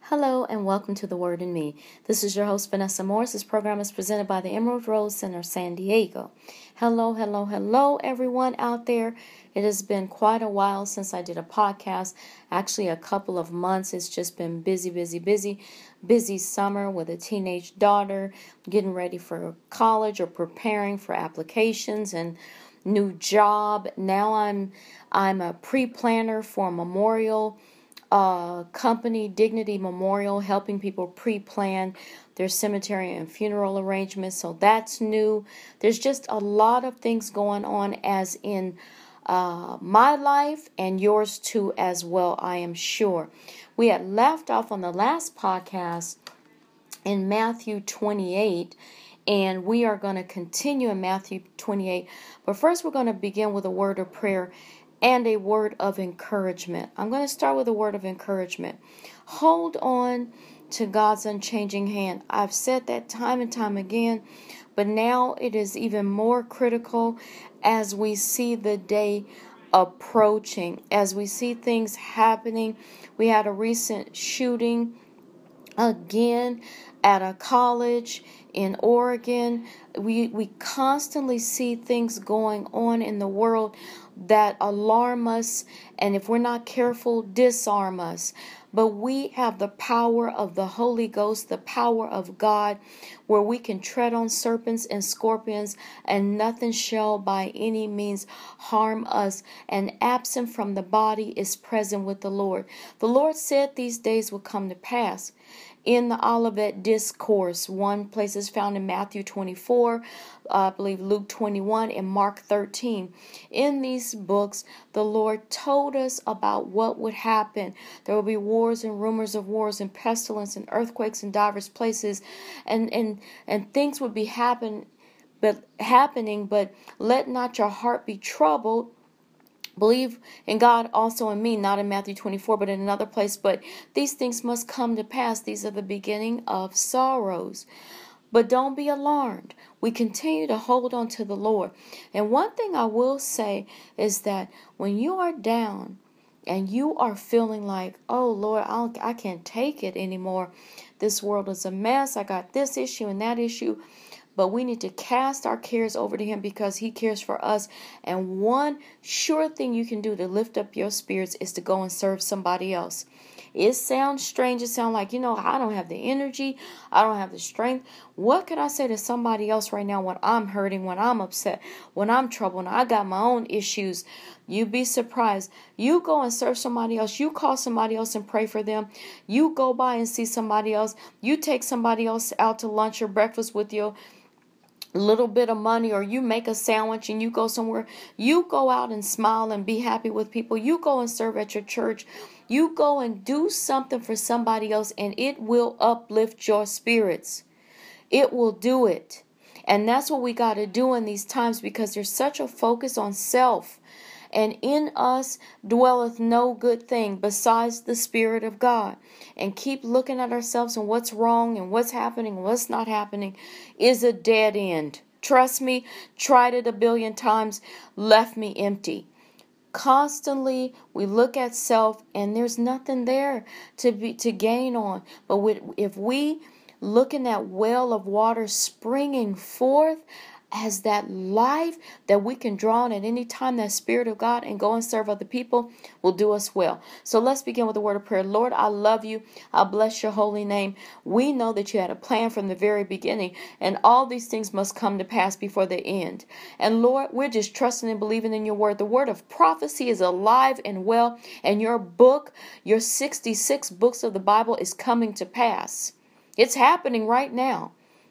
Hello and welcome to The Word in Me. This is your host, Vanessa Morris. This program is presented by the Emerald Rose Center, San Diego. Hello, everyone out there. It has been quite a while since I did a podcast. Actually, a couple of months. It's just been busy summer with a teenage daughter, getting ready for college or preparing for applications and new job. Now I'm a pre-planner for a memorial company, Dignity Memorial, helping people pre-plan their cemetery and funeral arrangements. So that's new. There's just a lot of things going on as in my life and yours too as well, I am sure. We had left off on the last podcast in Matthew 28, and we are going to continue in Matthew 28. But first we're going to begin with a word of prayer and a word of encouragement. I'm going to start with a word of encouragement. Hold on to God's unchanging hand. I've said that time and time again, but now it is even more critical as we see the day approaching, as we see things happening. We had a recent shooting again at a college in Oregon. We constantly see things going on in the world that alarm us, and if we're not careful, disarm us. But we have the power of the Holy Ghost, the power of God, where we can tread on serpents and scorpions, and nothing shall by any means harm us. And absent from the body is present with the Lord. The Lord said these days will come to pass. In the Olivet Discourse, one place is found in Matthew 24, I believe Luke 21, and Mark 13. In these books, the Lord told us about what would happen. There will be wars and rumors of wars and pestilence and earthquakes in diverse places, and things would be happening, but let not your heart be troubled. Believe in God, also in me, not in Matthew 24, but in another place. But these things must come to pass. These are the beginning of sorrows. But don't be alarmed. We continue to hold on to the Lord. And one thing I will say is that when you are down and you are feeling like, oh, Lord, I can't take it anymore. This world is a mess. I got this issue and that issue. But we need to cast our cares over to Him because He cares for us. And one sure thing you can do to lift up your spirits is to go and serve somebody else. It sounds strange. It sounds like, I don't have the energy. I don't have the strength. What could I say to somebody else right now when I'm hurting, when I'm upset, when I'm troubled, and I got my own issues? You'd be surprised. You go and serve somebody else. You call somebody else and pray for them. You go by and see somebody else. You take somebody else out to lunch or breakfast with you. Little bit of money, or you make a sandwich and you go somewhere. You go out and smile and be happy with people. You go and serve at your church. You go and do something for somebody else, and it will uplift your spirits. It will do it. And that's what we got to do in these times, because there's such a focus on self. And in us dwelleth no good thing besides the Spirit of God. And keep looking at ourselves and what's wrong and what's happening and what's not happening is a dead end. Trust me, tried it 1,000,000,000 times, left me empty. Constantly we look at self and there's nothing there to gain on. But if we look in that well of water springing forth as that life that we can draw on at any time, that Spirit of God, and go and serve other people will do us well. So let's begin with a word of prayer. Lord, I love you. I bless your holy name. We know that you had a plan from the very beginning, and all these things must come to pass before the end. And Lord, we're just trusting and believing in your word. The word of prophecy is alive and well, and your book, your 66 books of the Bible, is coming to pass. It's happening right now.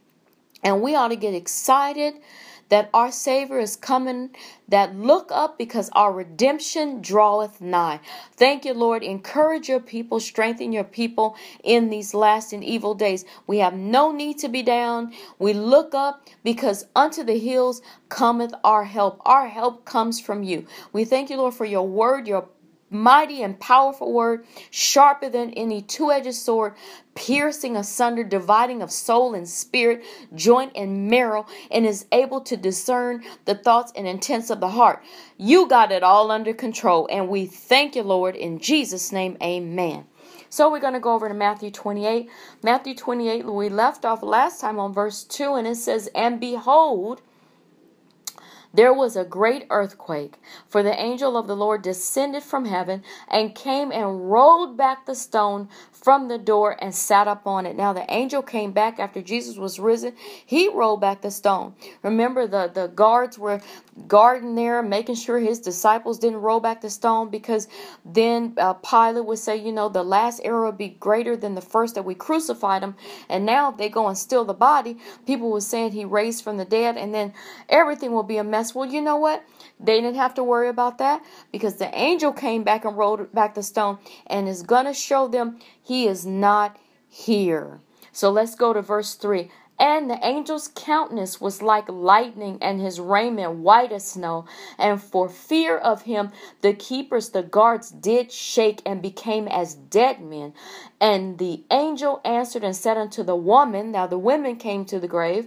And we ought to get excited that our Savior is coming, that look up because our redemption draweth nigh. Thank you, Lord. Encourage your people, strengthen your people in these last and evil days. We have no need to be down. We look up because unto the hills cometh our help. Our help comes from you. We thank you, Lord, for your word, your mighty and powerful word, sharper than any two-edged sword, piercing asunder, dividing of soul and spirit, joint and marrow, and is able to discern the thoughts and intents of the heart. You got it all under control, and we thank you, Lord, in Jesus' name, amen. So we're going to go over to Matthew 28. Matthew 28, we left off last time on verse 2, and it says, "And behold, there was a great earthquake, for the angel of the Lord descended from heaven and came and rolled back the stone from the door and sat up on it." Now the angel came back after Jesus was risen. He rolled back the stone. Remember, the guards were guarding there, making sure his disciples didn't roll back the stone, because then Pilate would say, the last error would be greater than the first that we crucified him. And now if they go and steal the body, people were saying he raised from the dead, and then everything will be a mess. Well, you know what? They didn't have to worry about that, because the angel came back and rolled back the stone and is going to show them he is not here. So let's go to verse 3. "And the angel's countenance was like lightning, and his raiment white as snow. And for fear of him, the keepers, the guards, did shake and became as dead men. And the angel answered and said unto the woman," now the women came to the grave,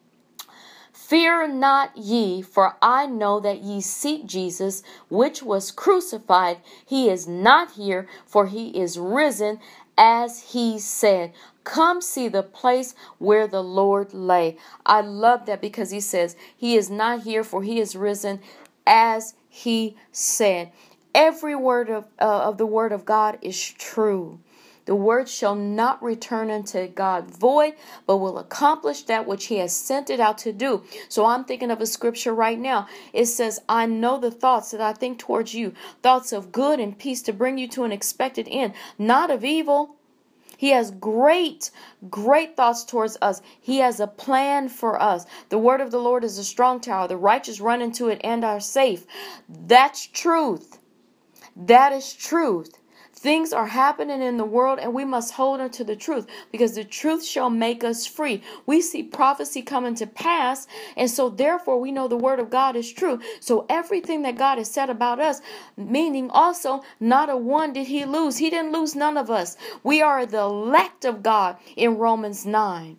"Fear not ye, for I know that ye seek Jesus, which was crucified. He is not here, for he is risen, as he said. Come see the place where the Lord lay." I love that, because he says he is not here, for he is risen, as he said. Every word of the word of God is true. The word shall not return unto God void, but will accomplish that which he has sent it out to do. So I'm thinking of a scripture right now. It says, "I know the thoughts that I think towards you, thoughts of good and peace, to bring you to an expected end, not of evil." He has great, great thoughts towards us. He has a plan for us. The word of the Lord is a strong tower. The righteous run into it and are safe. That's truth. That is truth. Things are happening in the world, and we must hold on to the truth, because the truth shall make us free. We see prophecy coming to pass, and so therefore we know the word of God is true. So everything that God has said about us, meaning also not a one did he lose. He didn't lose none of us. We are the elect of God in Romans 9.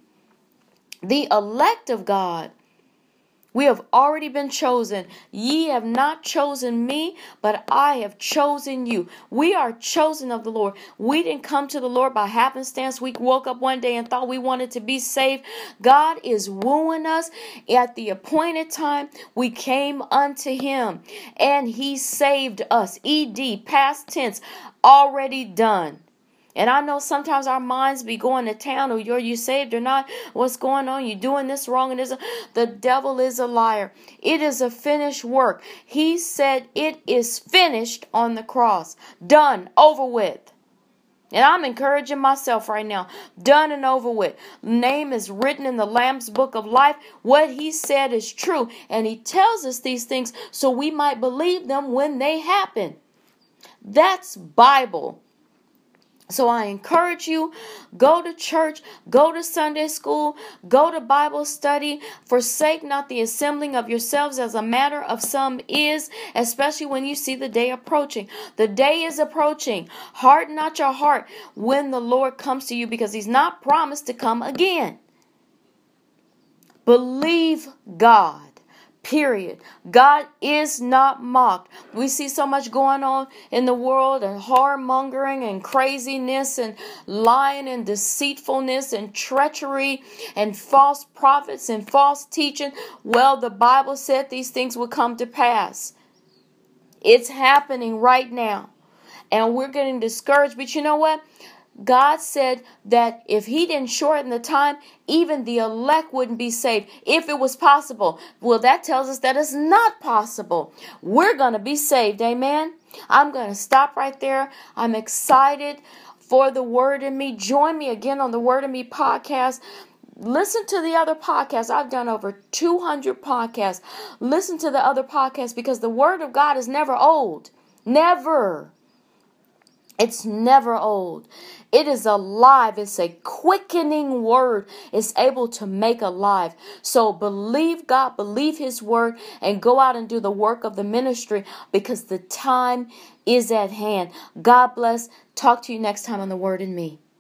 The elect of God. We have already been chosen. Ye have not chosen me, but I have chosen you. We are chosen of the Lord. We didn't come to the Lord by happenstance. We woke up one day and thought we wanted to be saved. God is wooing us. At the appointed time, we came unto him, and he saved us. ED, past tense, already done. And I know sometimes our minds be going to town, or are you saved or not? What's going on? You doing this wrong? And the devil is a liar. It is a finished work. He said it is finished on the cross. Done, over with. And I'm encouraging myself right now. Done and over with. Name is written in the Lamb's book of life. What he said is true. And he tells us these things so we might believe them when they happen. That's Bible. So I encourage you, go to church, go to Sunday school, go to Bible study. Forsake not the assembling of yourselves, as a matter of some is, especially when you see the day approaching. The day is approaching. Harden not your heart when the Lord comes to you, because he's not promised to come again. Believe God. Period. God is not mocked. We see so much going on in the world, and whoremongering and craziness and lying and deceitfulness and treachery and false prophets and false teaching. Well, the Bible said these things would come to pass. It's happening right now. And we're getting discouraged. But you know what? God said that if he didn't shorten the time, even the elect wouldn't be saved if it was possible. Well, that tells us that it's not possible. We're going to be saved. Amen. I'm going to stop right there. I'm excited for the Word in Me. Join me again on the Word in Me podcast. Listen to the other podcasts. I've done over 200 podcasts. Listen to the other podcasts, because the Word of God is never old. Never. It's never old. It is alive. It's a quickening word. It's able to make alive. So believe God, believe his word, and go out and do the work of the ministry, because the time is at hand. God bless. Talk to you next time on The Word in Me.